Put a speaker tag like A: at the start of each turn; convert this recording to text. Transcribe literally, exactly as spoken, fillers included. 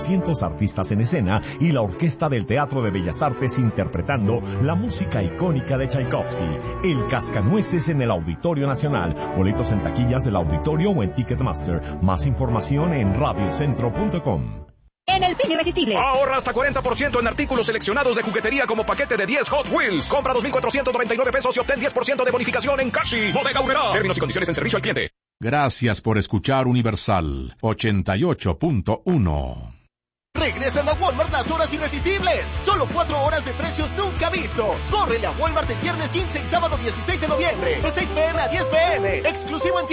A: trescientos artistas en escena y la Orquesta del Teatro de Bellas Artes interpretando la música icónica de Tchaikovsky. El Cascanueces en el Auditorio Nacional. Boletos en taquillas del auditorio o en Ticketmaster. Más información en radiocentro punto com.
B: En el fin irresistible.
C: Ahorra hasta cuarenta por ciento en artículos seleccionados de juguetería como paquete de diez Hot Wheels. Compra dos mil cuatrocientos noventa y nueve pesos y obtén diez por ciento de bonificación en Cashi. Bodega Aurrerá. Términos y condiciones en servicio al cliente.
D: Gracias por escuchar Universal ochenta y ocho punto uno.
E: Regresan a Walmart las horas irresistibles. Solo cuatro horas de precios nunca vistos. Córrele a Walmart el viernes quince y sábado dieciséis de noviembre. De seis p m a diez p m. Exclusivo en